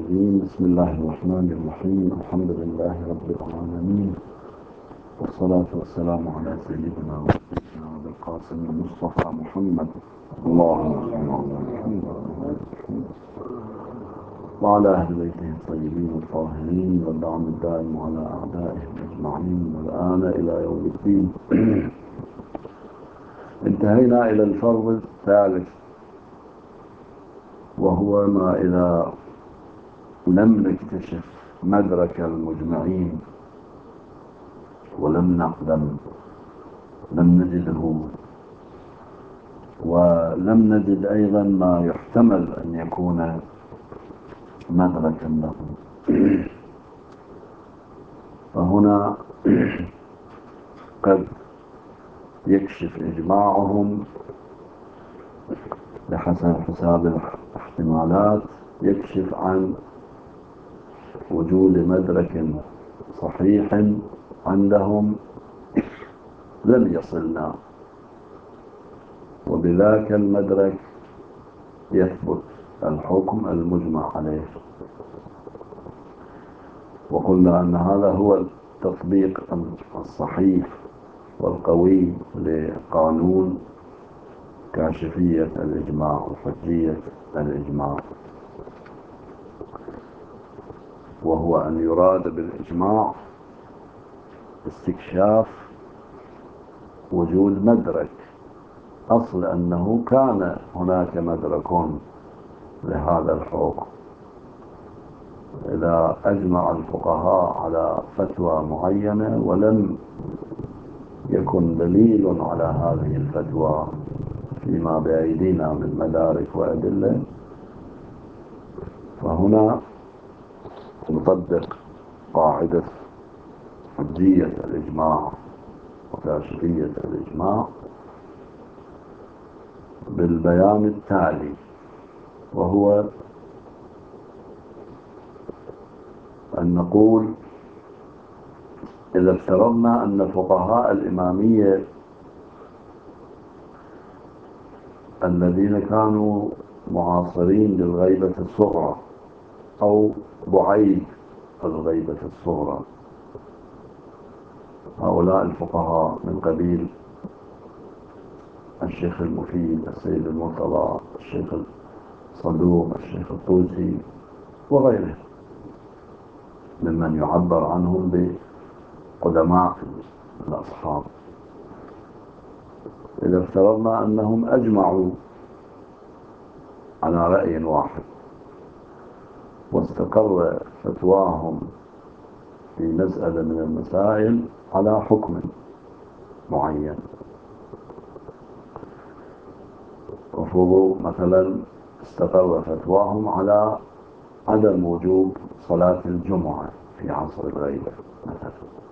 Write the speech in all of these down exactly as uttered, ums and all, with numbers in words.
الرجيم. بسم الله الرحمن الرحيم. الحمد لله رب العالمين، والصلاة والسلام على سيدنا ونبينا أبي القاسم المصطفى محمد اللهم صل على محمد وعلى أهل بيته الطيبين الطاهرين، والدعم الدائم على أعدائهم أجمعين، والآن إلى يوم الدين. انتهينا إلى الفرض الثالث، وهو ما إذا لم نكتشف مدرك المجمعين ولم نقدم لم نجده، ولم نجد أيضا ما يحتمل أن يكون مدركا له. فهنا قد يكشف إجماعهم بحسب حساب الاحتمالات، يكشف عن وجود مدرك صحيح عندهم لم يصلنا، وبذاك المدرك يثبت الحكم المجمع عليه. وقلنا أن هذا هو التطبيق الصحيح والقوي لقانون كاشفية الإجماع وحجية الإجماع، وهو أن يراد بالإجماع استكشاف وجود مدرك، أصل أنه كان هناك مدرك لهذا الحكم. إذا أجمع الفقهاء على فتوى معينة ولم يكن دليل على هذه الفتوى فيما بأيدينا من مدارك وأدلة، فهنا نطبق قاعدة حجية الإجماع وكاشفية الإجماع بالبيان التالي، وهو أن نقول: إذا افترضنا أن فقهاء الإمامية الذين كانوا معاصرين للغيبة الصغرى أو بعيد الغيبة الصغرى، هؤلاء الفقهاء من قبيل الشيخ المفيد، السيد المرتضى، الشيخ الصدوق، الشيخ الطوسي وغيره ممن يعبر عنهم بقدماء الأصحاب، إذا افترضنا أنهم أجمعوا على رأي واحد واستقر فتواهم في مسألة من المسائل على حكم معين، وفرضوا مثلا استقر فتواهم على عدم وجوب صلاة الجمعة في عصر الغيبة مثلا،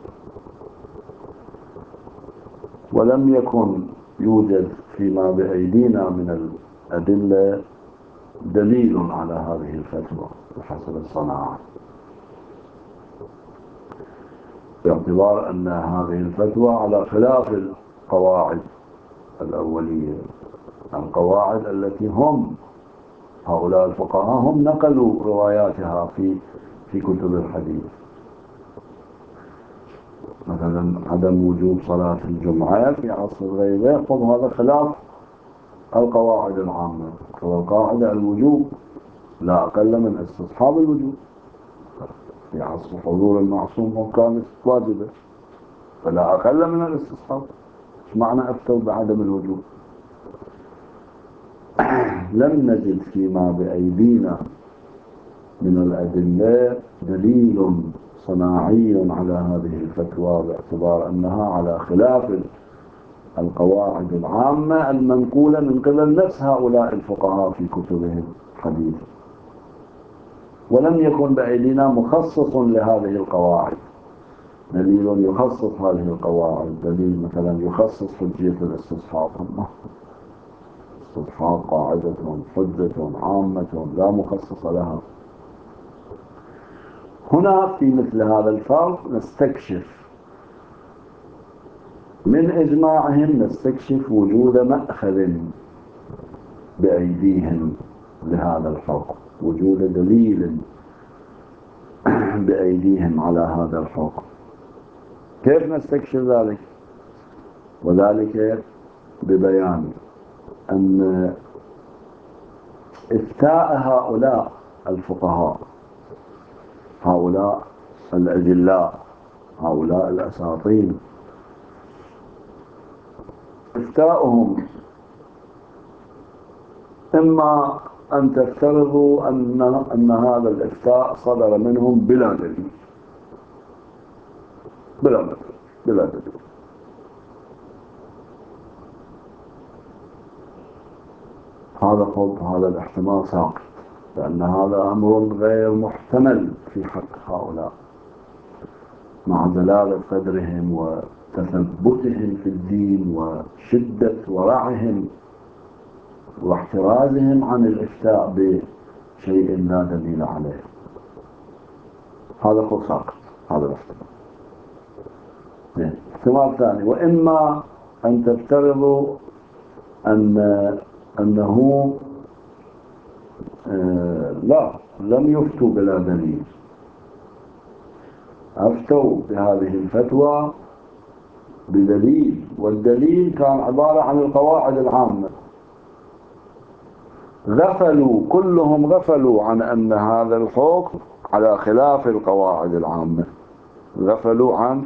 ولم يكن يوجد فيما بأيدينا من الأدلة دليل على هذه الفتوى بحسب الصناعة، باعتبار أن هذه الفتوى على خلاف القواعد الأولية، القواعد التي هم هؤلاء الفقهاء هم نقلوا رواياتها في في كتب الحديث. مثلا عدم وجوب صلاة الجمعة في عصر الغيبة، هذا خلاف القواعد العامة، والقاعدة الوجوب لا أقل من استصحاب الوجوب. في عصر حضور المعصوم كانت واجبة، فلا أقل من الاستصحاب. ايش معنى أفتوا بعدم الوجوب؟ لم نجد فيما بأيدينا من الأدلة دليل صناعي على هذه الفتوى، باعتبار أنها على خلاف القواعد العامة المنقولة من قبل نفس هؤلاء الفقهاء في كتبهم الحديثة، ولم يكن بأيدينا مخصص لهذه القواعد، دليل يخصص هذه القواعد، دليل مثلا يخصص حجية الاستصحاب. استصحاب قاعدة حجة عامة لا مخصص لها. هنا في مثل هذا الفرض نستكشف من إجماعهم، نستكشف وجود مأخذ بأيديهم لهذا الحكم، وجود دليل بأيديهم على هذا الحكم. كيف نستكشف ذلك؟ وذلك ببيان أن إفتاء هؤلاء الفقهاء، هؤلاء الأجلاء، هؤلاء الأساطين، إفتاؤهم إما أن تفترضوا أن, أن هذا الإفتاء صدر منهم بلا دليل، بلا دليل بلا دليل هذا قول هذا الاحتمال ساقط، لأن هذا أمر غير محتمل في حق هؤلاء مع جلالة قدرهم وتثبتهم في الدين وشدة ورعهم واحترازهم عن الإفتاء بشيء لا دليل عليه. هذا قول ساقط، هذا الاحتمال. احتمال ثاني، وإما أن تفترضوا أن أنه آه لا لم يفتوا بلا دليل، أفتوا بهذه الفتوى بدليل، والدليل كان عبارة عن القواعد العامة. غفلوا كلهم غفلوا عن أن هذا الحكم على خلاف القواعد العامة، غفلوا عن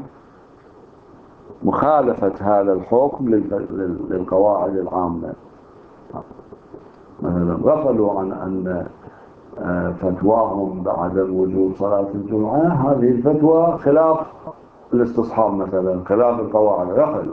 مخالفة هذا الحكم للقواعد العامة. مثلا غفلوا عن أن فتواهم بعدم وجوب صلاة الجمعة هذه الفتوى خلاف الاستصحاب، مثلا خلاف القواعد، غفلوا،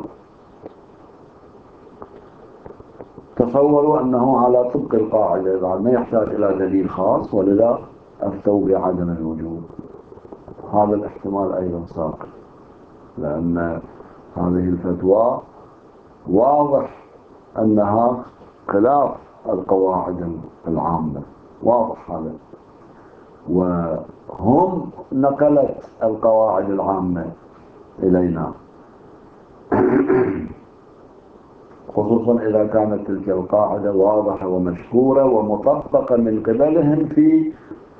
تصوروا أنه على طبق القاعدة ما يحتاج إلى دليل خاص، ولذا أفتوا بعدم الوجوب. هذا الاحتمال أيضا ساقط، لأن هذه الفتوى واضح أنها خلاف القواعد العامة، واضح هذا، وهم نقلت القواعد العامة إلينا خصوصا إذا كانت تلك القاعدة واضحة ومشهورة ومطبقة من قبلهم في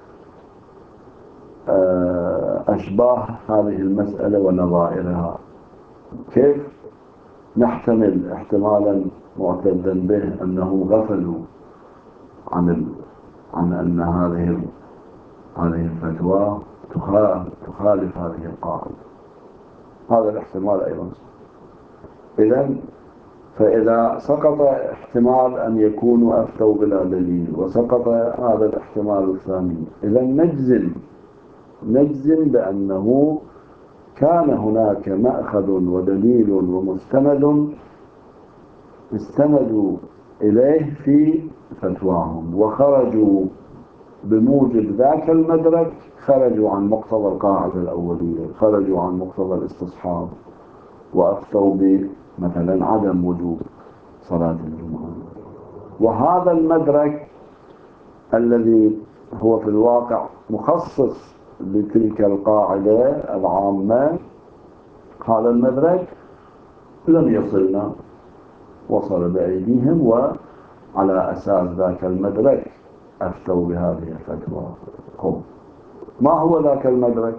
أشباه هذه المسألة ونظائرها. كيف نحتمل احتمالا معتدا به أنهم غفلوا عن عن أن هذه هذه الفتوى تخالف هذه القاعدة؟ هذا الاحتمال أيضا. إذن فإذا سقط احتمال أن يكونوا أفتوا بلا دليل وسقط هذا الاحتمال الثاني، إذن نجزم نجزم بأنه كان هناك مأخذ ودليل ومستند استندوا إليه في فتواهم، وخرجوا بموجب ذاك المدرك، خرجوا عن مقتضى القاعدة الأولية، خرجوا عن مقتضى الاستصحاب، وأفتوا بمثلا عدم وجوب صلاة الجمعة. وهذا المدرك الذي هو في الواقع مخصص لتلك القاعدة العامة، هذا المدرك لم يصلنا، وصل بأيديهم، وعلى أساس ذاك المدرك أفتوا بهذه الفتوى. ما هو ذاك المدرك؟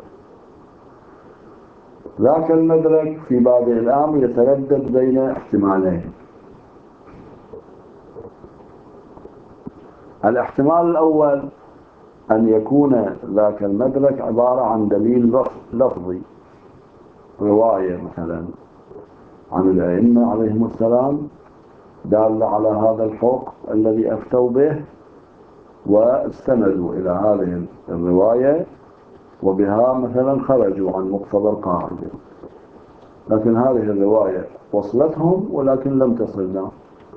ذاك المدرك في بادئ الأمر يتردد بين احتمالين. الاحتمال الأول أن يكون ذاك المدرك عبارة عن دليل لفظي، رواية مثلا عن الأئمة عليهم السلام دالة على هذا الحكم الذي أفتوا به، واستندوا إلى هذه الرواية وبها مثلا خرجوا عن مقتضى القاعدة، لكن هذه الرواية وصلتهم ولكن لم تصلنا،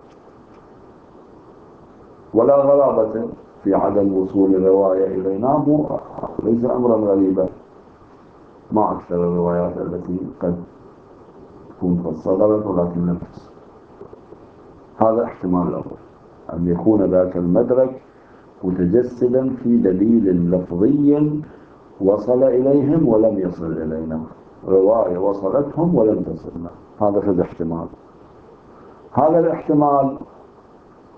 ولا غرابة في عدم وصول الرواية إلينا، ليس أمرا غريبا، ما أكثر الروايات التي قد تكون قد صدرت ولكن لم تصل. هذا احتمال الأول، أن يكون ذاك المدرك متجسدا في دليل لفظي وصل إليهم ولم يصل إلينا، رواية وصلتهم ولم تصلنا. هذا في الاحتمال. هذا الاحتمال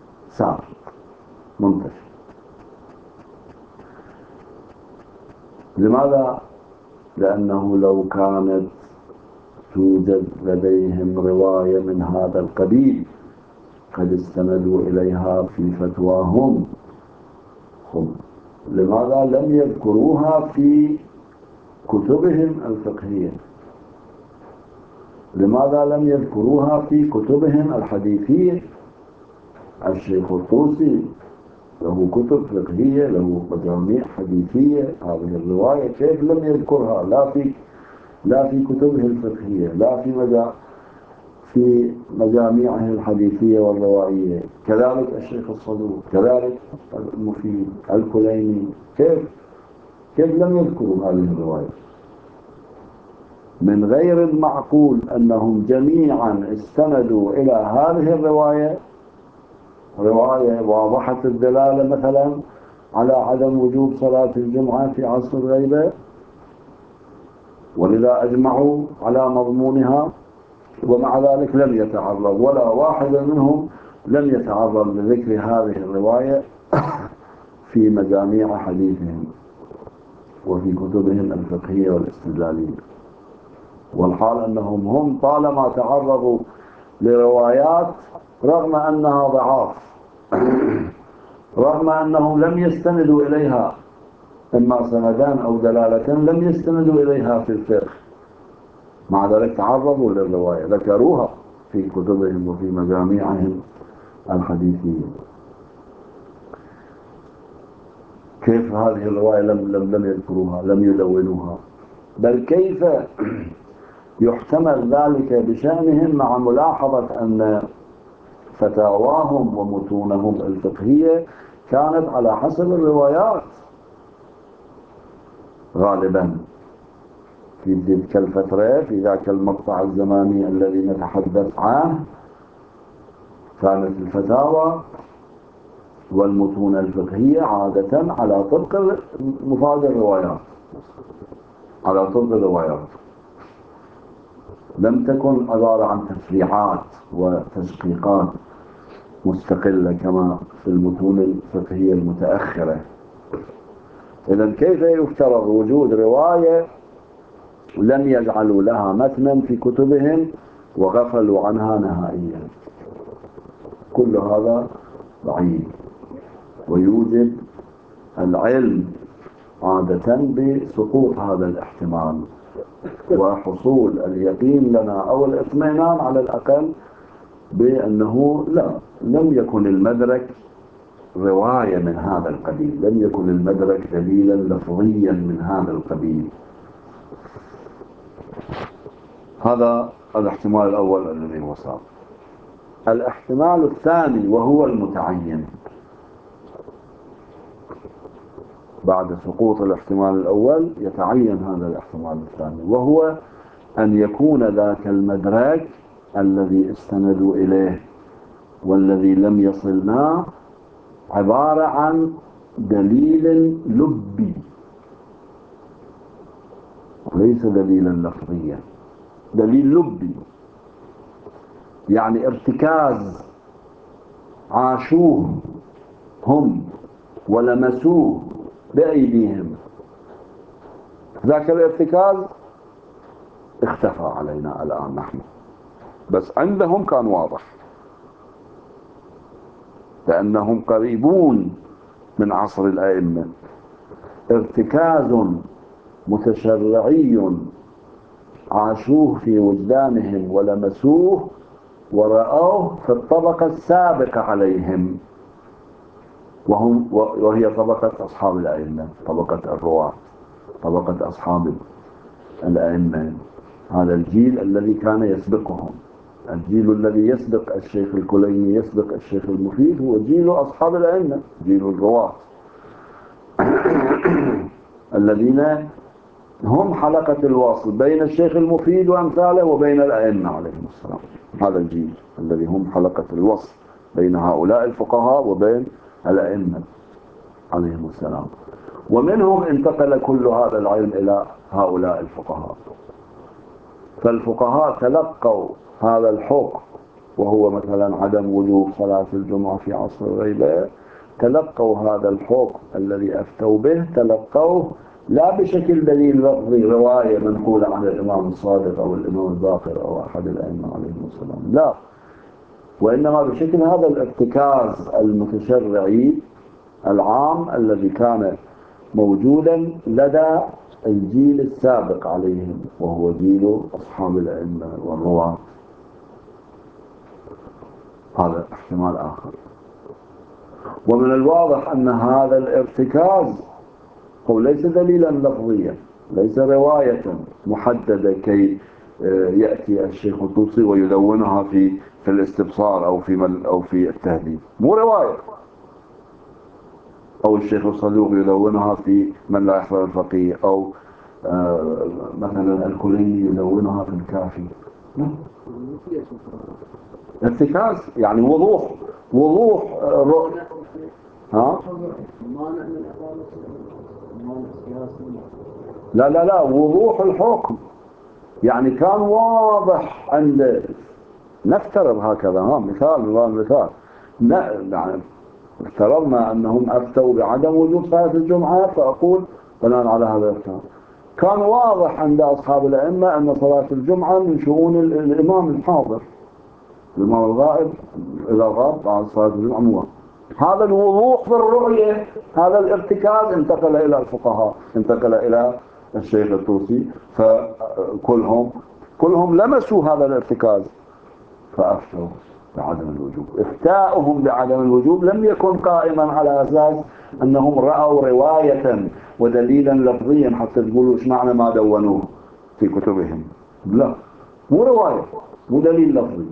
سار منتشر. لماذا؟ لأنه لو كانت توجد لديهم رواية من هذا القبيل قد استندوا إليها في فتواهم، لماذا لم يذكروها في كتبهم الفقهية؟ لماذا لم يذكروها في كتبهم الحديثية؟ الشيخ الطوسي له كتب فقهية، له مجاميع حديثية، هذه الرواية كيف لم يذكرها لا في لا في كتبه الفقهية لا في مجا في مجاميعه الحديثية والروائية؟ كذلك الشيخ الصدوق، كذلك المفيد الكليني، كيف كيف لم يذكروا هذه الرواية؟ من غير المعقول أنهم جميعا استندوا إلى هذه الرواية، رواية واضحة الدلالة مثلا على عدم وجوب صلاة الجمعة في عصر الغيبة، ولذا أجمعوا على مضمونها، ومع ذلك لم يتعرض ولا واحد منهم لم يتعرض لذكر هذه الرواية في مجاميع حديثهم وفي كتبهم الفقهية والاستدلالية، والحال أنهم هم طالما تعرضوا لروايات رغم أنها ضعاف رغم أنهم لم يستندوا إليها إما سندان أو دلالة، لم يستندوا إليها في الفقه، مع ذلك تعرضوا للرواية، ذكروها في كتبهم وفي مجاميعهم الحديثية. كيف هذه الرواية لم, لم, لم يذكروها، لم يدونوها؟ بل كيف يحتمل ذلك بشأنهم مع ملاحظة أن فتاواهم ومتونهم الفقهية كانت على حسب الروايات غالبا في تلك الفترة، في ذاك المقطع الزماني الذي نتحدث عنه، كانت الفتاوى والمتون الفقهية عادة على طبق مفاد الروايات، على طبق الروايات، لم تكن عبارة عن تفريعات وتشقيقات مستقلة كما في المتون الفقهية المتأخرة. إذن كيف يفترض وجود رواية لم يجعلوا لها متنا في كتبهم وغفلوا عنها نهائيا؟ كل هذا بعيد، ويوجد العلم عادة بسقوط هذا الاحتمال وحصول اليقين لنا أو الاطمئنان على الأقل بأنه لا، لم يكن المدرك رواية من هذا القبيل، لم يكن المدرك دليلا لفظيا من هذا القبيل. هذا الاحتمال الأول الذي وصل. الاحتمال الثاني وهو المتعين بعد سقوط الاحتمال الأول يتعين هذا الاحتمال الثاني، وهو أن يكون ذاك المدرك الذي استندوا إليه والذي لم يصلنا عبارة عن دليل لبي ليس دليلا لفظيا، دليل لبي يعني ارتكاز عاشوه هم ولمسوه بأيديهم، ذاك الارتكاز اختفى علينا الآن نحن، بس عندهم كان واضح لأنهم قريبون من عصر الأئمة، ارتكاز متشرعي عاشوه في وجدانهم ولمسوه ورأوه في الطبقة السابقة عليهم، وهم وهي طبقة أصحاب الأئمة، طبقة الرواة، طبقة أصحاب الأئمة، هذا الجيل الذي كان يسبقهم، الجيل الذي يسبق الشيخ الكليني يسبق الشيخ المفيد هو جيل أصحاب الأئمة، جيل الرواة الذين هم حلقة الواصل بين الشيخ المفيد وأمثاله وبين الأئمة عليهم السلام. هذا الجيل الذي هم حلقة الوصل بين هؤلاء الفقهاء وبين الأئمة عليهم السلام، ومنهم انتقل كل هذا العلم إلى هؤلاء الفقهاء. فالفقهاء تلقوا هذا الحكم وهو مثلا عدم وجوب صلاة الجمعة في عصر الغيبة، تلقوا هذا الحكم الذي أفتوا به تلقوه لا بشكل دليل لفظي رواية منقولة عن الإمام الصادق أو الإمام الباقر أو أحد الأئمة عليهم السلام، لا، وإنما بشكل هذا الارتكاز المتشرعي العام الذي كان موجودا لدى الجيل السابق عليهم، وهو جيل أصحاب الأئمة والرواة. هذا احتمال آخر. ومن الواضح أن هذا الارتكاز هو ليس دليلا لفظيا، ليس رواية محددة كي يأتي الشيخ الطوسي ويدونها في في الاستبصار أو في مل أو في التهذيب، مو رواية. أو الشيخ الصدوق يدونها في من لا يحفظ الفقيه، أو آه مثلا الكليني يدونها في الكافي. ارتكاز يعني وضوح، وضوح رؤية. ها؟ لا لا لا، وضوح الحكم، يعني كان واضح عند، نفترض هكذا، ها مثال مثال يعني افترضنا أنهم أفتوا بعدم وجود صلاة الجمعة، فأقول بناء على هذا الافتراض كان واضح عند أصحاب الأئمة أن صلاة الجمعة من شؤون الإمام الحاضر، الإمام الغائب إذا غاب بعد صلاة الجمعة مو. هذا الوضوح في الرؤية، هذا الارتكاز انتقل إلى الفقهاء، انتقل إلى الشيخ الطوسي، فكلهم كلهم لمسوا هذا الارتكاز فأفتوا بعدم الوجوب. إفتاؤهم بعدم الوجوب لم يكن قائما على أساس أنهم رأوا رواية ودليلا لفظيا حتى تقولوا إيش معنى ما دونوه في كتبهم، لا، مو رواية، مو دليل لفظي،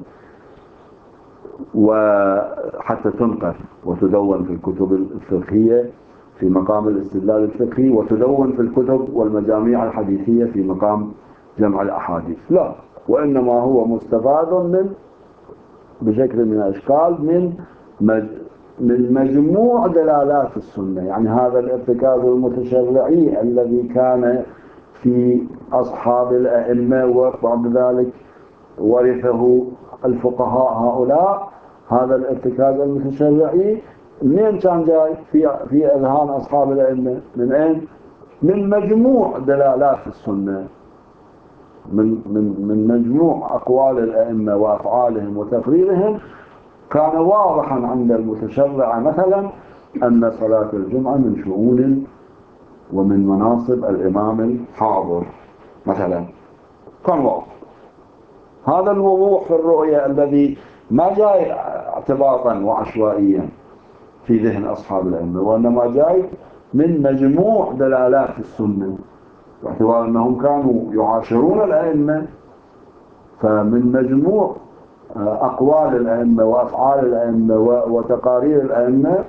وحتى تنقل وتدون في الكتب الفقهية في مقام الاستدلال الفقهي، وتدون في الكتب والمجاميع الحديثية في مقام جمع الأحاديث، لا، وإنما هو مستفاد من بشكل من الأشكال من مج... من مجموع دلالات السنة. يعني هذا الارتكاز المتشرعي الذي كان في أصحاب الأئمة وبعد ذلك ورثه الفقهاء هؤلاء، هذا الارتكاز المتشرعي منين كان جاي في في أذهان أصحاب الأئمة؟ من أين؟ من مجموع دلالات السنة، من من من مجموع أقوال الأئمة وأفعالهم وتقريرهم. كان واضحا عند المتشرع مثلا أن صلاة الجمعة من شؤون ومن مناصب الإمام الحاضر مثلا، كان واضح. هذا الوضوح في الرؤية الذي ما جاي اعتباطا وعشوائيا في ذهن أصحاب الأئمة، وإنما جاي من مجموع دلالات السنة، باعتبار أنهم كانوا يعاشرون الأئمة، فمن مجموع أقوال الأئمة وأفعال الأئمة وتقارير الأئمة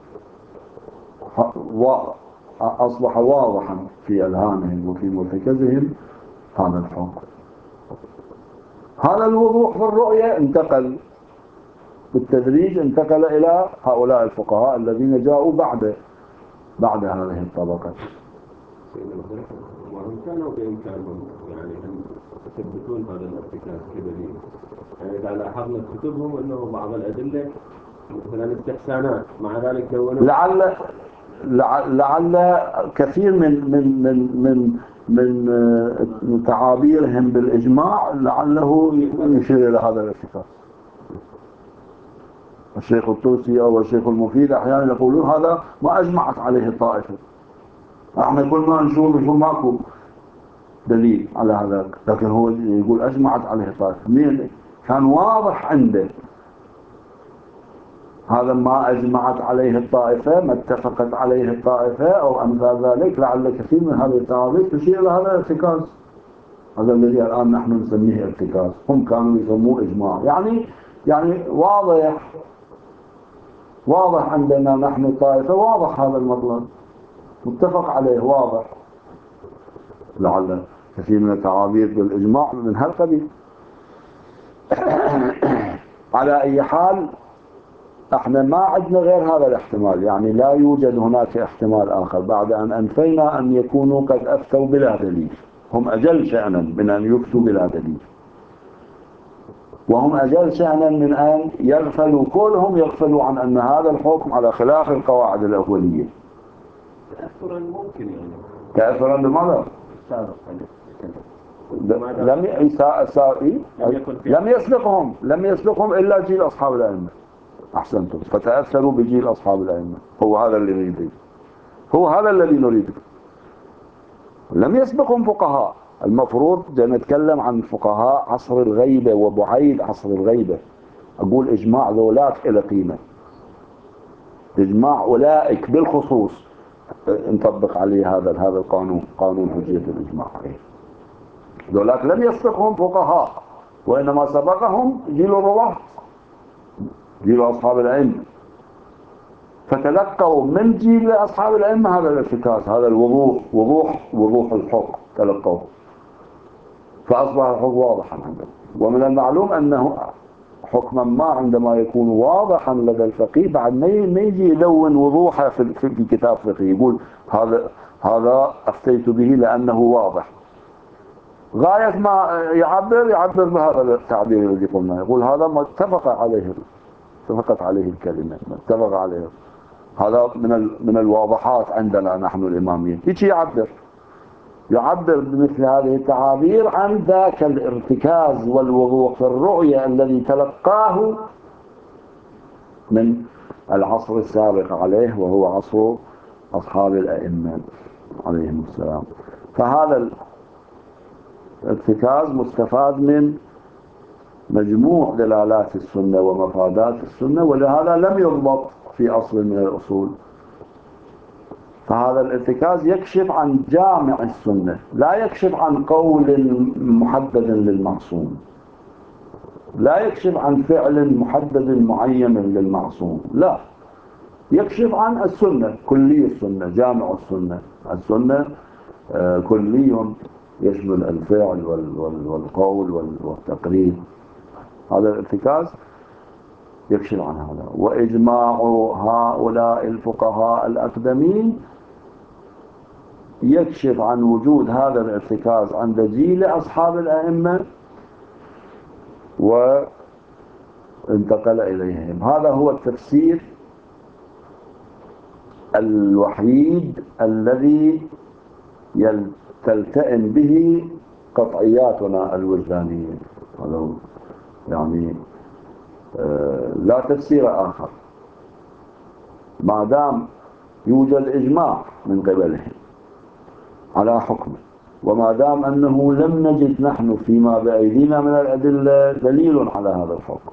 أصبح واضحا في أذهانهم وفي مرتكزهم هذا الحكم. هذا الوضوح في الرؤية انتقل بالتدريج، انتقل إلى هؤلاء الفقهاء الذين جاءوا بعد بعد هذه الطبقة. وهم كانوا بإمكانهم يعني أن يثبتون هذا الارتكاز كدليل. يعني إذا لاحظنا كتبهم أنه بعض الأدلة مثلا استحسانات، مع ذلك دونوا لعل لعل كثير من من من من من تعابيرهم بالإجماع لعله يشير إلى هذا الارتكاز. الشيخ الطوسي أو الشيخ المفيد أحيانا يقولون هذا ما أجمعت عليه الطائفة، احنا كل ما نشوف نشوف ماكو دليل على هذا، لكن هو يقول أجمعت عليه الطائفة. مين كان واضح عنده هذا ما أجمعت عليه الطائفة، ما اتفقت عليه الطائفة أو أمثال ذلك، لعل كثير من هذه التعابير تشير إلى هذا الارتكاز، هذا الذي الآن نحن نسميه ارتكاز، هم كانوا يسموه إجماع. يعني يعني واضح واضح عندنا نحن الطائفة، واضح هذا المطلب متفق عليه واضح، لعل كثير من التعابير بالإجماع من هالقبيل. على أي حال احنا ما عندنا غير هذا الاحتمال، يعني لا يوجد هناك احتمال آخر بعد أن أنفينا أن يكونوا قد أفتوا بلا دليل. هم أجل شأنا من أن يفتوا بلا دليل، وهم أجل شأنا من أن يغفلوا، كلهم يغفلوا عن أن هذا الحكم على خلاف القواعد الأولية. تأثرا ممكن يعني تأثرا بماذا؟ لم لم يسبقهم لم يسبقهم إلا جيل أصحاب الأئمة. أحسنتم، فتأثروا بجيل أصحاب الأئمة. هو هذا اللي نريده، هو هذا الذي نريده. لم يسبقهم فقهاء. المفروض نتكلم عن فقهاء عصر الغيبة وبعيد عصر الغيبة. أقول إجماع ذولاك إلى قيمة، إجماع أولئك بالخصوص نطبق عليه هذا هذا القانون، قانون حجية الإجماع. ذولاك لم يسبقهم فقهاء، وإنما سبقهم جيل الرواة، جيل أصحاب العلم، فتلقوا من جيل أصحاب العلم هذا الارتكاز، هذا الوضوح، وضوح وضوح الحكم تلقوه، فأصبح الحكم واضحا عندهم. ومن المعلوم أنه حكما ما عندما يكون واضحا لدى الفقيه بعد ما يجي يلون وضوحه في, في كتاب فقهي، يقول هذا هذا أفتيت به لأنه واضح. غاية ما يعبر يعبر بهذا التعبير الذي قلنا، يقول هذا ما اتفق عليه اتفقت عليه الكلمة، ما اتفق عليه، هذا من من الواضحات عندنا نحن الإماميين. هيك يعبر يعبر بمثل هذه التعابير عن ذاك الارتكاز والوضوح في الرؤية الذي تلقاه من العصر السابق عليه، وهو عصر أصحاب الأئمة عليهم السلام. فهذا الارتكاز مستفاد من مجموع دلالات السنة ومفادات السنة، ولهذا لم يضبط في أصل من الأصول. فهذا الارتكاز يكشف عن جامع السنة، لا يكشف عن قول محدد للمعصوم، لا يكشف عن فعل محدد معين للمعصوم، لا، يكشف عن السنة، كلي السنة، جامع السنة. السنة كلي يشمل الفعل والقول والتقرير. هذا الارتكاز يكشف عن هذا. وإجماع هؤلاء الفقهاء الأقدمين يكشف عن وجود هذا الارتكاز عند جيل أصحاب الأئمة وانتقل إليهم. هذا هو التفسير الوحيد الذي تلتئم به قطعياتنا الوجدانية. هذا يعني لا تفسير آخر ما دام يوجد إجماع من قبلهم على حكمه، وما دام أنه لم نجد نحن فيما بأيدينا من الأدلة دليل على هذا الحكم.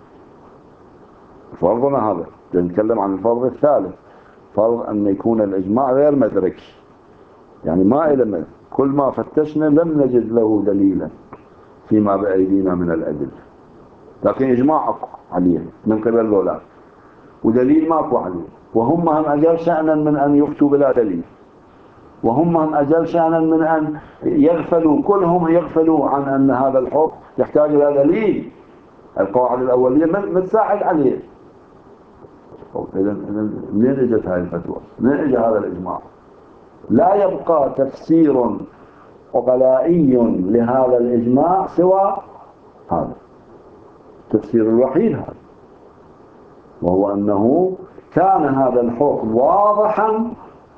فرضنا هذا، نتكلم عن الفرض الثالث، فرض أن يكون الإجماع غير مدرك، يعني ما إلى كل ما فتشنا لم نجد له دليلا فيما بأيدينا من الأدلة، لكن إجماع عليه من قبل ذولا ودليل ماكو عليه، وهم هم أجل شأنا من أن يفتوا بلا دليل، وهم هم أجل شأنا من أن يغفلوا، كلهم يغفلوا عن أن هذا الحكم يحتاج إلى دليل. القواعد الأولية من تساعد عليه. إذا منين اجت هذه الفتوى؟ منين اجى هذا الإجماع؟ لا يبقى تفسير عقلائي لهذا الإجماع سوى هذا التفسير الوحيد هذا، وهو أنه كان هذا الحكم واضحا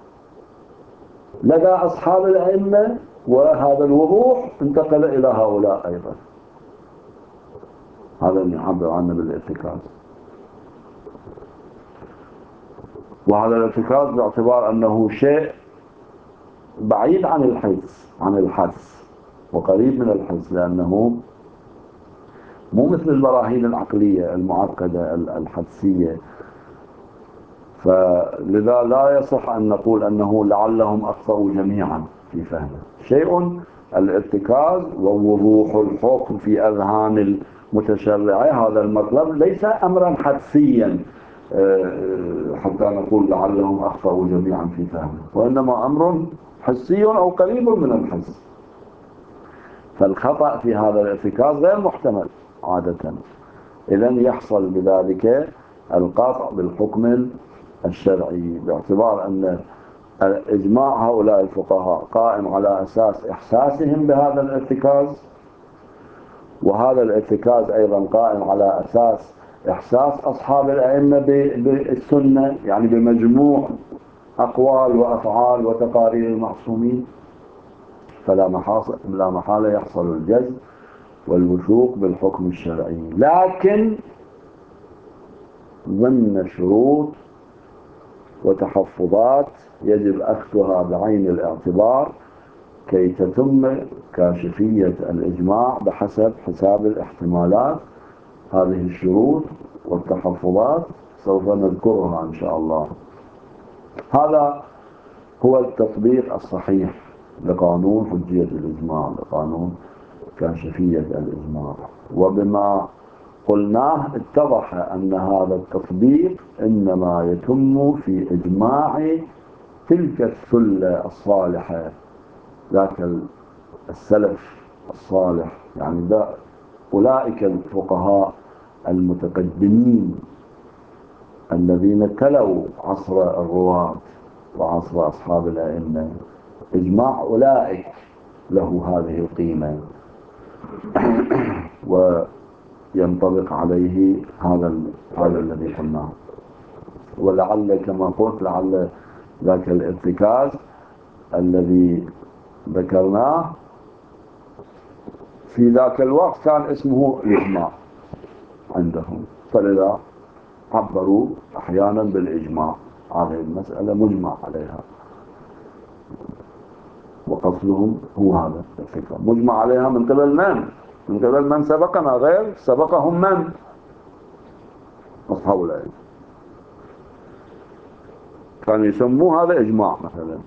لدى أصحاب الأئمة، وهذا الوضوح انتقل إلى هؤلاء أيضا. هذا اللي نعبر عنه بالارتكاز. وهذا الارتكاز باعتبار أنه شيء بعيد عن الحس عن الحس وقريب من الحس، لأنه مو مثل البراهين العقلية المعقدة الحدسية، فلذا لا يصح أن نقول أنه لعلهم أخطأوا جميعا في فهمه. شيء الارتكاز ووضوح الحكم في أذهان المتشرعة، هذا المطلب ليس أمرا حدسيا حتى نقول لعلهم أخطأوا جميعا في فهمه، وإنما أمر حسي أو قريب من الحس. فالخطأ في هذا الارتكاز غير محتمل عادة، إذن يحصل بذلك القطع بالحكم الشرعي، باعتبار أن إجماع هؤلاء الفقهاء قائم على أساس إحساسهم بهذا الارتكاز، وهذا الارتكاز أيضا قائم على أساس إحساس أصحاب الأئمة بالسنة، يعني بمجموع أقوال وأفعال وتقارير المعصومين فلا لا محالة يحصل الجزم والوثوق بالحكم الشرعي، لكن ضمن شروط وتحفظات يجب أخذها بعين الاعتبار كي تتم كاشفية الإجماع بحسب حساب الاحتمالات. هذه الشروط والتحفظات سوف نذكرها إن شاء الله. هذا هو التطبيق الصحيح لقانون حجية الإجماع، لقانون كاشفية الإجماع. وبما قلناه اتضح أن هذا التطبيق إنما يتم في إجماع تلك الثلة الصالحة، ذاك السلف الصالح، يعني ده أولئك الفقهاء المتقدمين الذين تلوا عصر الرواة وعصر أصحاب الأئمة. إجماع أولئك له هذه القيمة وينطبق عليه هذا هذا الذي قلناه. ولعل كما قلت لعل ذاك الارتكاز الذي ذكرناه في ذاك الوقت كان اسمه الإجماع عندهم، فلذا عبروا أحيانا بالإجماع. هذه المسألة مجمع عليها، وقصدهم هو هذا الفكرة، مجمع عليها من قبل من؟ من قبل من سبقنا، غير سبقهم من؟ أصحاب العلم. كانوا يسموه هذا إجماع مثلا،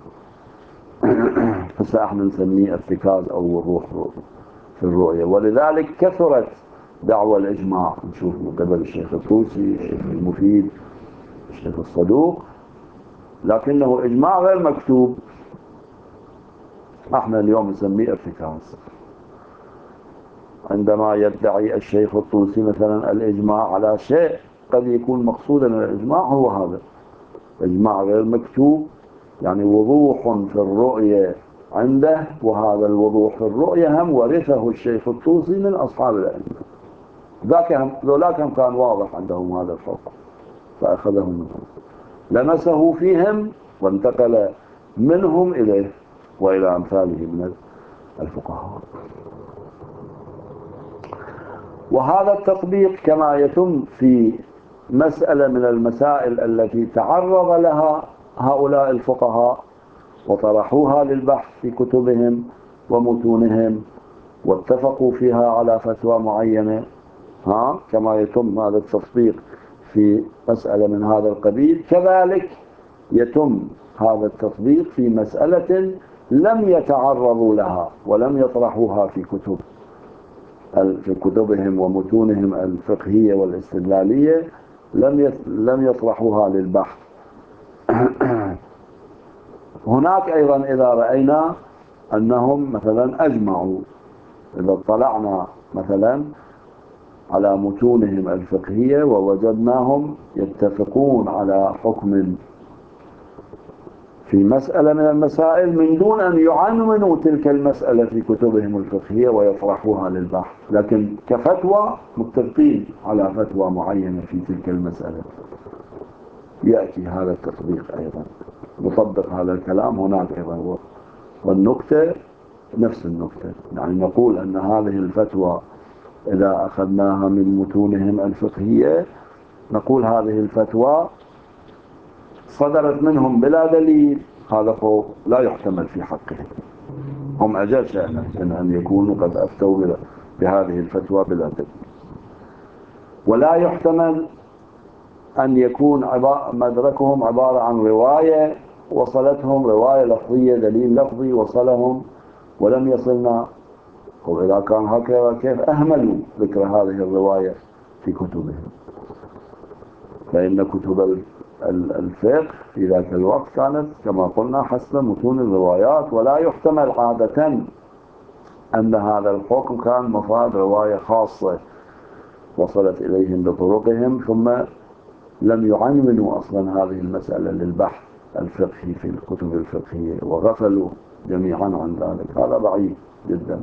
هسه احنا نسميه ارتكاز أو وضوح في الرؤية. ولذلك كثرت دعوى الإجماع، نشوف من قبل الشيخ الطوسي، الشيخ المفيد، الشيخ الصدوق، لكنه إجماع غير مكتوب. احنا اليوم نسميه ارتكاز. عندما يدعي الشيخ الطوسي مثلا الإجماع على شيء قد يكون مقصودا الإجماع هو هذا إجماع غير مكتوب، يعني وضوح في الرؤية عنده، وهذا الوضوح في الرؤية هم ورثه الشيخ الطوسي من أصحاب العلم. ذاك هم ذولاك هم كان واضح عندهم هذا الحكم فأخذهم منهم، لمسه فيهم وانتقل منهم إليه وإلى أمثاله من الفقهاء. وهذا التطبيق كما يتم في مسألة من المسائل التي تعرض لها هؤلاء الفقهاء وطرحوها للبحث في كتبهم ومتونهم واتفقوا فيها على فتوى معينة، ها كما يتم هذا التطبيق في مسألة من هذا القبيل، كذلك يتم هذا التطبيق في مسألة لم يتعرضوا لها ولم يطرحوها في كتب في كتبهم ومتونهم الفقهية والاستدلالية، لم لم يطرحوها للبحث. هناك أيضا إذا رأينا أنهم مثلا أجمعوا، إذا اطلعنا مثلا على متونهم الفقهية ووجدناهم يتفقون على حكم في مسألة من المسائل من دون أن يعنونوا تلك المسألة في كتبهم الفقهية ويطرحوها للبحث، لكن كفتوى متفقين على فتوى معينة في تلك المسألة، يأتي هذا التطبيق أيضا نطبق هذا الكلام هناك أيضا. والنكتة نفس النكتة، يعني نقول أن هذه الفتوى إذا أخذناها من متونهم الفقهية نقول هذه الفتوى صدرت منهم بلا دليل، هذا لا يحتمل في حقهم، هم أجل شأنه من أن يكونوا قد أفتوا بهذه الفتوى بلا دليل. ولا يحتمل أن يكون مدركهم عبارة عن رواية وصلتهم، رواية لفظية دليل لفظي وصلهم ولم يصلنا. وإذا كان هكذا كيف أهملوا ذكر هذه الرواية في كتبهم؟ فإن كتب الفقه في ذاك الوقت كانت كما قلنا حسب متون الروايات، ولا يحتمل عادة أن هذا الحكم كان مفاد رواية خاصة وصلت إليهم بطرقهم ثم لم يعنونوا أصلا هذه المسألة للبحث الفقهي في الكتب الفقهية وغفلوا جميعا عن ذلك. هذا بعيد جدا.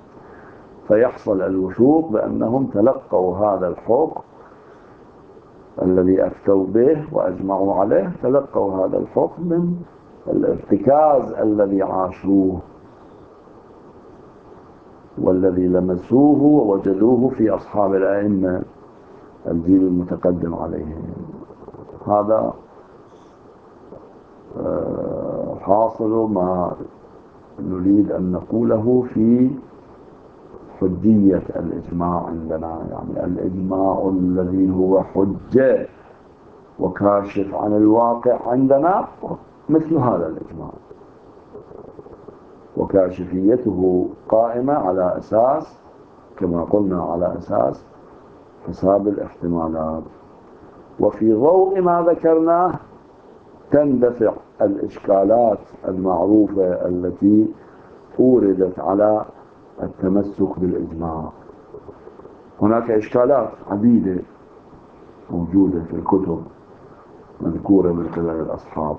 فيحصل الوثوق بأنهم تلقوا هذا الحكم الذي أفتوا به وأجمعوا عليه تلقوا هذا الحكم من الارتكاز الذي عاشوه والذي لمسوه ووجدوه في أصحاب الأئمة الجيل المتقدم عليهم. هذا حاصل ما نريد أن نقوله في حجية الإجماع عندنا، يعني الإجماع الذي هو حجة وكاشف عن الواقع عندنا مثل هذا الإجماع، وكاشفيته قائمة على أساس كما قلنا على أساس حساب الاحتمالات. وفي ضوء ما ذكرناه تندفع الإشكالات المعروفة التي أوردت على التمسك بالإجماع. هناك إشكالات عديدة موجودة في الكتب مذكورة من خلال الأصحاب،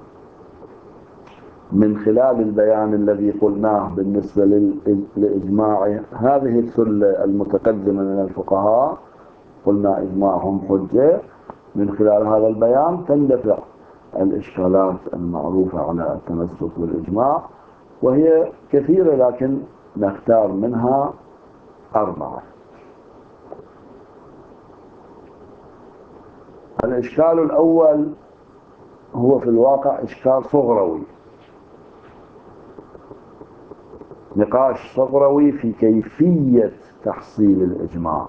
من خلال البيان الذي قلناه بالنسبة لإجماع هذه الثلة المتقدمة من الفقهاء، قلنا إجماعهم حجة. من خلال هذا البيان تندفع الإشكالات المعروفة على التمسك بالإجماع، وهي كثيرة لكن نختار منها أربعة. الإشكال الأول هو في الواقع إشكال صغروي، نقاش صغروي في كيفية تحصيل الإجماع.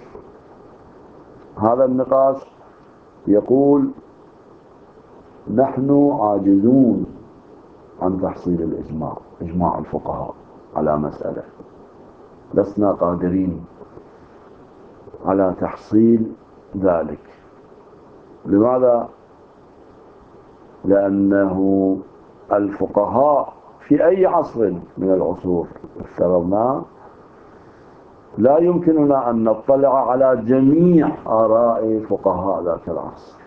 هذا النقاش يقول نحن عاجزون عن تحصيل الإجماع، إجماع الفقهاء على مسألة، لسنا قادرين على تحصيل ذلك. لماذا؟ لأنه الفقهاء في أي عصر من العصور افترضنا لا يمكننا أن نطلع على جميع آراء فقهاء ذاك العصر،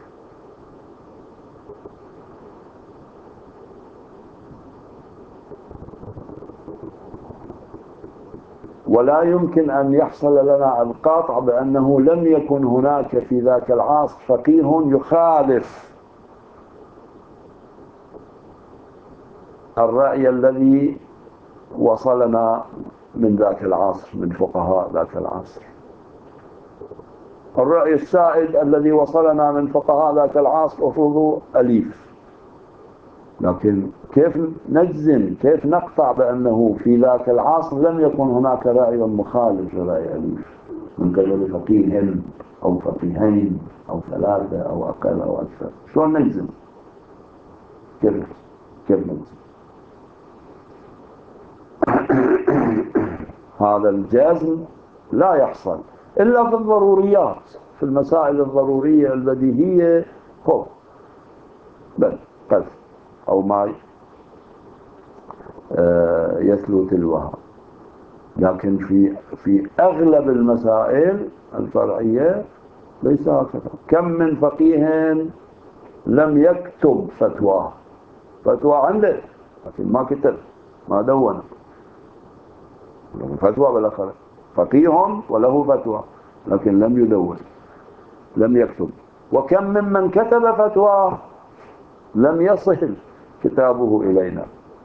ولا يمكن أن يحصل لنا القاطع بأنه لم يكن هناك في ذاك العصر فقيه يخالف الرأي الذي وصلنا من ذاك العصر من فقهاء ذاك العصر. الرأي السائد الذي وصلنا من فقهاء ذاك العصر أفرض أليف، لكن كيف نجزم، كيف نقطع بأنه في ذاك العصر لم يكن هناك رأي مخالف لرأي أليف من قبل فقيه أو فقيهين أو ثلاثة أو أقل أو أكثر؟ شلون نجزم؟ كيف كيف نجزم؟ هذا الجزم لا يحصل إلا في الضروريات، في المسائل الضرورية البديهية، هو بل قذف أو ما يتلو تلوها. لكن في في أغلب المسائل الفرعية ليس هكذا. كم من فقيه لم يكتب فتوى، فتوى عنده لكن ما كتب، ما دون فتوى بالآخر، فقيه وله فتوى لكن لم يدون، لم يكتب. وكم ممن كتب فتوى لم يصل كتابه إلينا.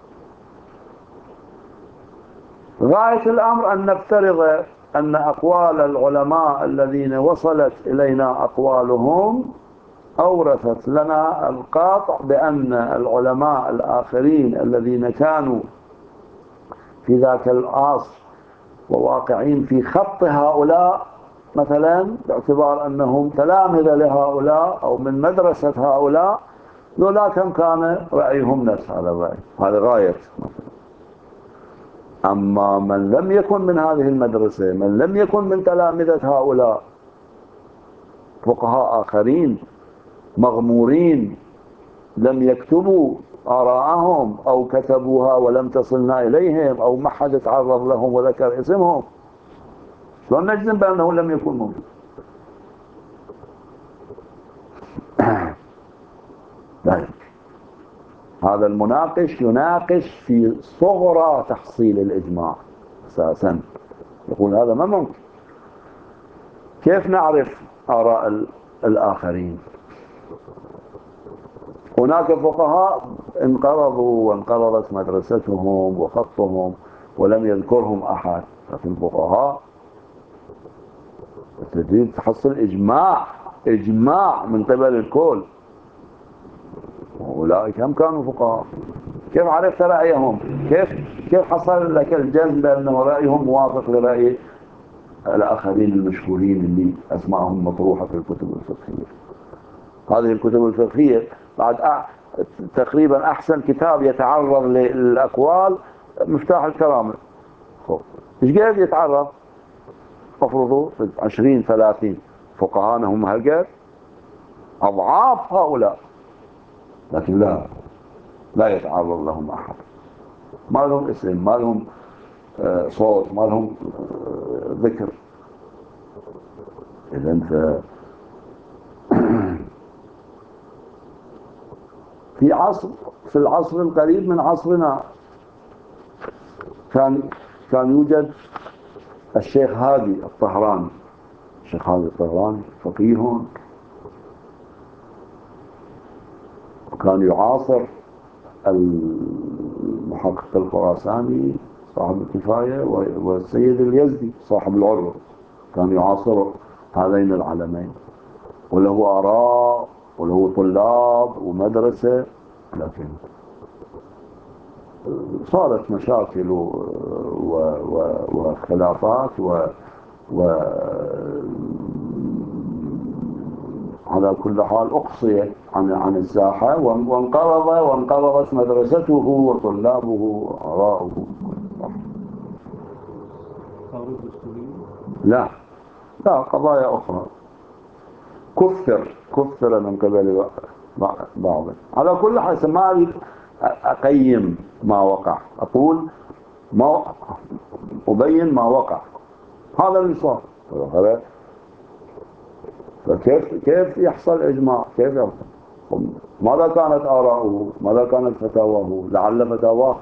غاية الأمر أن نفترض أن أقوال العلماء الذين وصلت إلينا أقوالهم أورثت لنا القاطع بأن العلماء الآخرين الذين كانوا في ذاك العصر وواقعين في خط هؤلاء، مثلا باعتبار أنهم تلامذة لهؤلاء أو من مدرسة هؤلاء، ذولاكم كان رأيهم نفس هذا الرأي. هذا غاية. أما من لم يكن من هذه المدرسة، من لم يكن من تلامذة هؤلاء، فقهاء آخرين مغمورين لم يكتبوا آراءهم أو كتبوها ولم تصلنا إليهم أو ما حد تعرض لهم وذكر اسمهم، شلون نجزم بأنه لم يكن موجود؟ لا. هذا المناقش يناقش في صغرى تحصيل الإجماع أساسا، يقول هذا ما ممكن. كيف نعرف آراء الآخرين. هناك فقهاء انقرضوا وانقرضت مدرستهم وخطهم ولم يذكرهم أحد، لكن فقهاء تريد تحصل إجماع إجماع من قبل الكل. أولئك هم كانوا فقهاء. كيف عرفت رأيهم؟ كيف كيف حصل لك الجزم بأن رأيهم موافق لرأي الآخرين المشهورين اللي أسمائهم مطروحة في الكتب الفقهية؟ هذه الكتب الفقهية بعد أ... تقريبا أحسن كتاب يتعرض للأقوال مفتاح الكرامة. إيش قد يتعرض؟ افرضوا عشرين ثلاثين فقهاء هم هالقد أضعاف هؤلاء، لكن لا لا يتعرض لهم أحد. ما لهم اسم، ما لهم صوت، ما لهم ذكر. إذا أنت في عصر في العصر القريب من عصرنا كان كان يوجد الشيخ هادي الطهراني. الشيخ هادي الطهراني فقيه، وكان يعاصر المحقق الخراساني صاحب الكفاية والسيد اليزدي صاحب العروة، كان يعاصر هذين العلمين، وله آراء وله طلاب ومدرسة، لكن صارت مشاكل وخلافات و, و على كل حال أقصي عن عن الساحة، وانقرض وانقرضت مدرسته وطلابه آراؤه. لا لا قضايا أخرى كفر كفر من قبل بعض. على كل حال ما أريد أقيم ما وقع، أقول ما أبين ما وقع. هذا اللي صار. فكيف كيف يحصل إجماع؟ كيف يحصل؟ ماذا كانت آراؤه؟ ماذا كانت فتاواه؟ لعل فتاواه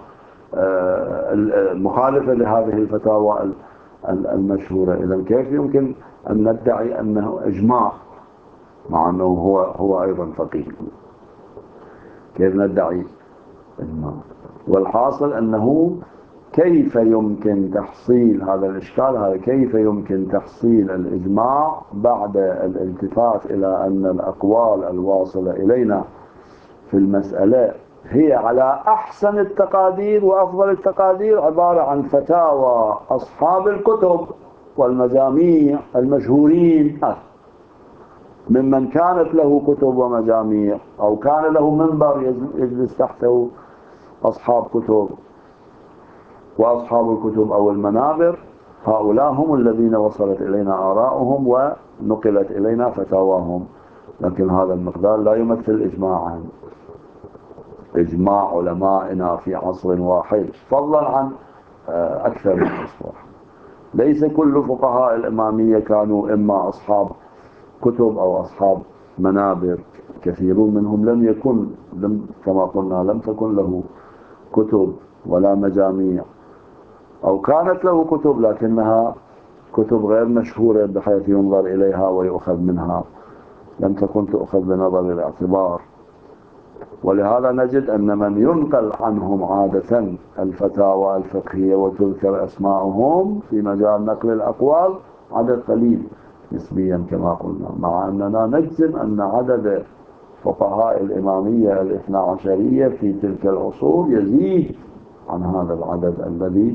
مخالفة لهذه الفتاوى المشهورة. إذا كيف يمكن أن ندعي أنه إجماع مع أنه هو هو أيضا فقيه؟ كيف ندعي إجماع؟ والحاصل أنه كيف يمكن تحصيل هذا الإشكال هذا، كيف يمكن تحصيل الإجماع بعد الالتفات إلى أن الأقوال الواصلة إلينا في المسألة هي على أحسن التقادير وأفضل التقادير عبارة عن فتاوى أصحاب الكتب والمجاميع المشهورين، ممن كانت له كتب ومجاميع أو كان له منبر يجلس تحته أصحاب كتب وأصحاب الكتب أو المنابر. هؤلاء هم الذين وصلت إلينا آراؤهم ونقلت إلينا فتاواهم، لكن هذا المقدار لا يمثل إجماعا إجماع علمائنا في عصر واحد، فضلا عن أكثر من عصر واحد. ليس كل فقهاء الإمامية كانوا إما أصحاب كتب أو أصحاب منابر، كثيرون منهم لم يكن لم كما قلنا لم تكن له كتب ولا مجاميع، أو كانت له كتب لكنها كتب غير مشهورة بحيث ينظر إليها ويؤخذ منها، لم تكن تؤخذ بنظر الاعتبار. ولهذا نجد أن من ينقل عنهم عادة الفتاوى الفقهية وتذكر أسماءهم في مجال نقل الأقوال عدد قليل نسبيا كما قلنا، مع أننا نجزم أن عدد فقهاء الإمامية الاثنى عشرية في تلك العصور يزيد عن هذا العدد الذي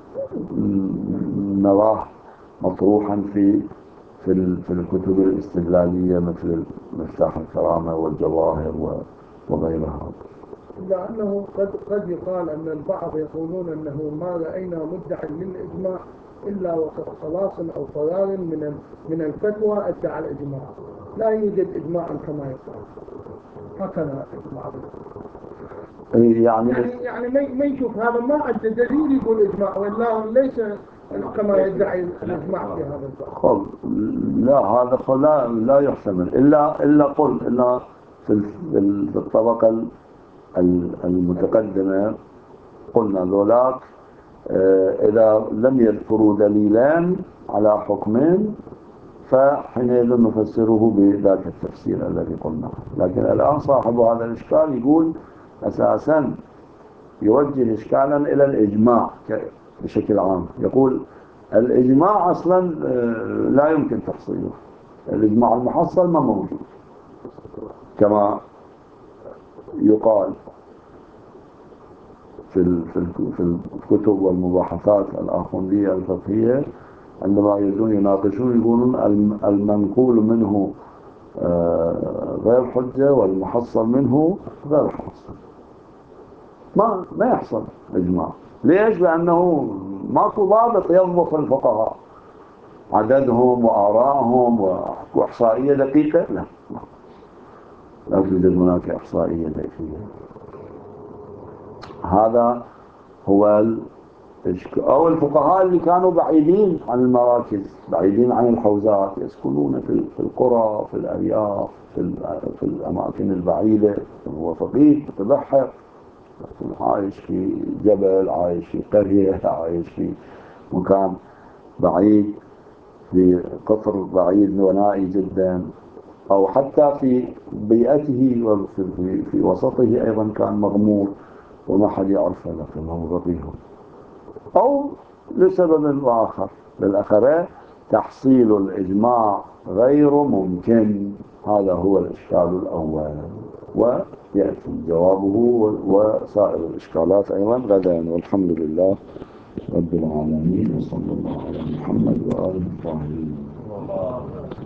نراه مطروحا في في في الكتب الاستدلالية مثل مفتاح الكرامة والجواهر وغيرها. إلا أنه قد قد يقال أن البعض يقولون أنه ما رأينا مدعي للإجماع إلا وقد خلاص أو فرار من من الفتوى ادعى الإجماع، لا يوجد إجماع كما يقال. هكذا البعض يعني يعني يعني ما ما يشوف هذا ما عنده دليل يقول إجماع، والله ليس كما يدعي الإجماع في هذا الباب. لا هذا لا لا يحتمل إلا إلا قل إلا في الطبقة المتقدمة قلنا ذولاك إذا لم يذكروا دليلان على حكمين فحينئذ نفسره بذاك التفسير الذي قلناه. لكن الآن صاحب هذا الإشكال يقول أساسا يوجه إشكالا إلى الإجماع بشكل عام. يقول الإجماع أصلا لا يمكن تحصيله، الإجماع المحصل ما موجود كما يقال في في الكتب والمباحثات الآخوندية الفقهية. عندما يجون يناقشون يقولون المنقول منه غير حجة والمحصل منه غير حصل. ما ما يحصل إجماع. ليش؟ لأنه ماكو ضابط يضبط الفقهاء عددهم وآرائهم وإحصائية دقيقة. لا لا توجد هناك إحصائية دقيقة. هذا هو أو الفقهاء اللي كانوا بعيدين عن المراكز، بعيدين عن الحوزات، يسكنون في القرى، في الأرياف، في الأماكن البعيدة. هو فقيه متبحر عايش في جبل، عايش في قرية، عايش في مكان بعيد، في قصر بعيد ونائي جدا، أو حتى في بيئته وفي في وسطه أيضا كان مغمور وما حد يعرفه، لكن هو فقيه. أو لسبب آخر بالأخرى تحصيل الإجماع غير ممكن. هذا هو الإشكال الأول، ويأتي جوابه وسائر الإشكالات أيضا غدا. والحمد لله رب العالمين، وصلى الله على محمد وآله الطاهرين.